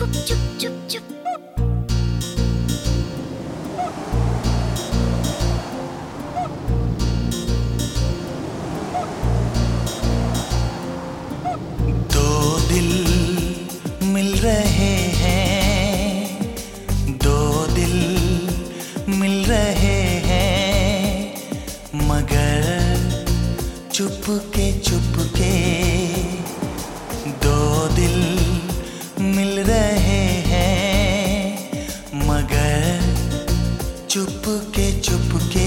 दो दिल मिल रहे हैं, दो दिल मिल रहे हैं, मगर चुपके चुपके। दो दिल मिल रहे हैं, मगर चुपके चुपके।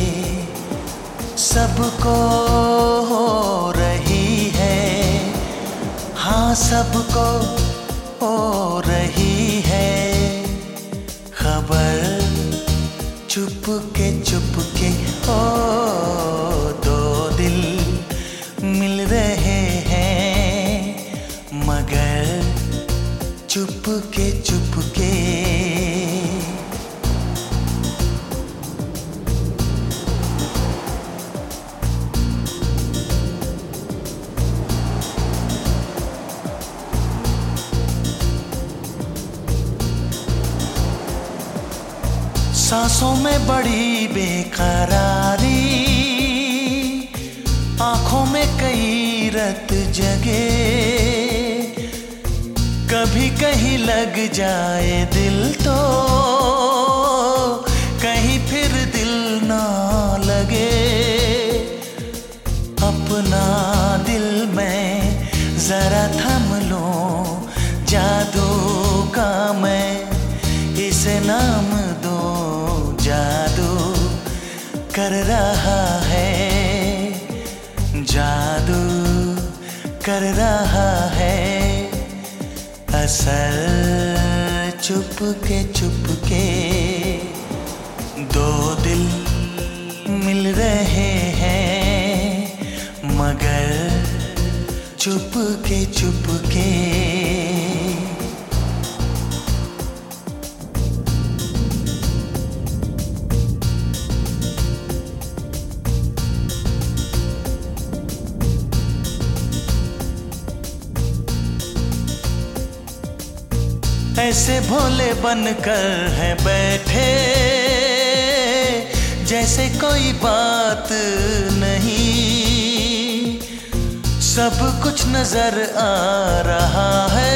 सबको हो रही है, हाँ सबको हो रही है खबर, चुपके चुपके। ओ दो दिल मिल रहे हैं, मगर चुपके चुपके। सांसों में बड़ी बेकरारी, आंखों में कई रत जगे। कभी कहीं लग जाए दिल तो कहीं फिर दिल ना लगे। अपना दिल में जरा थम लो, जादू का मैं इसे नाम दो। जादू कर रहा है, जादू कर रहा है, असर चुपके चुपके। दो दिल मिल रहे हैं, मगर चुपके चुपके। ऐसे भोले बनकर है बैठे, जैसे कोई बात नहीं। सब कुछ नजर आ रहा है,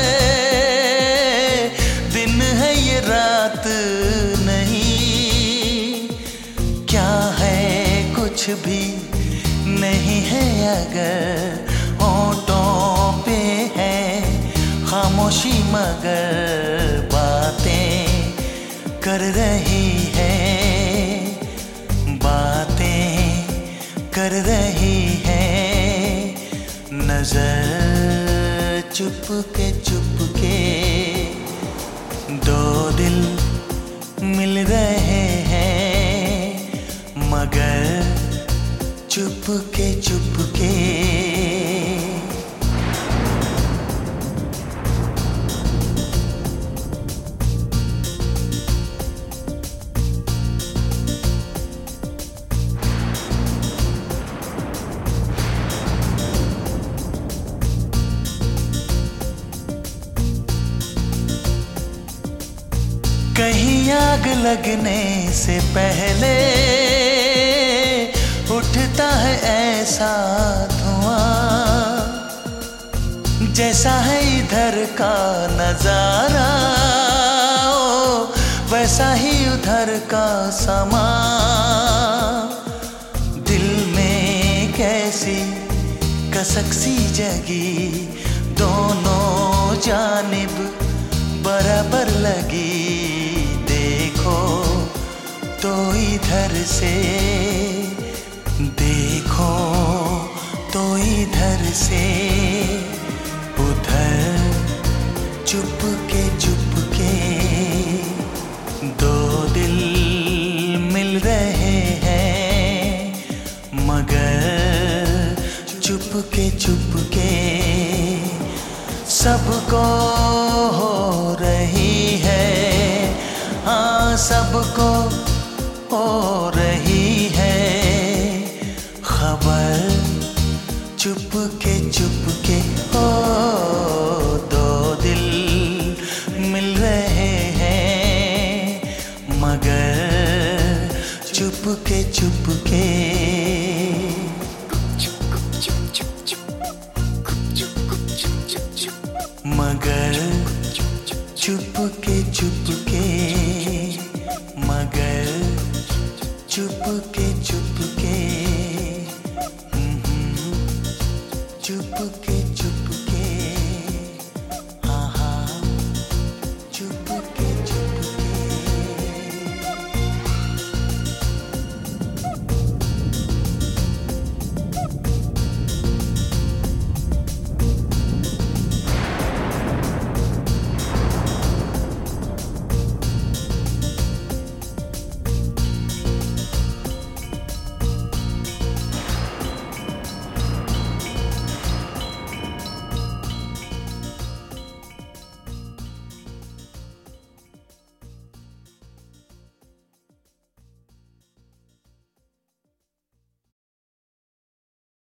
दिन है ये रात नहीं। क्या है कुछ भी नहीं है अगर होठों पे है खामोशी, मगर बातें कर रही है, बातें कर रही है। नजर चुपके चुपके। दो दिल मिल रहे हैं, मगर चुपके चुपके। कहीं आग लगने से पहले उठता है ऐसा धुआं, जैसा है इधर का नजारा वैसा ही उधर का समा। दिल में कैसी कसक सी जगी, दोनों जानिब बराबर लगी। देखो तो इधर से, देखो तो इधर से, उधर चुपके चुपके। दो दिल मिल रहे हैं, मगर चुपके चुपके। सबको हो रही है, हाँ सबको हो रही है खबर, चुपके चुपके। ओ दो दिल मगर चुप के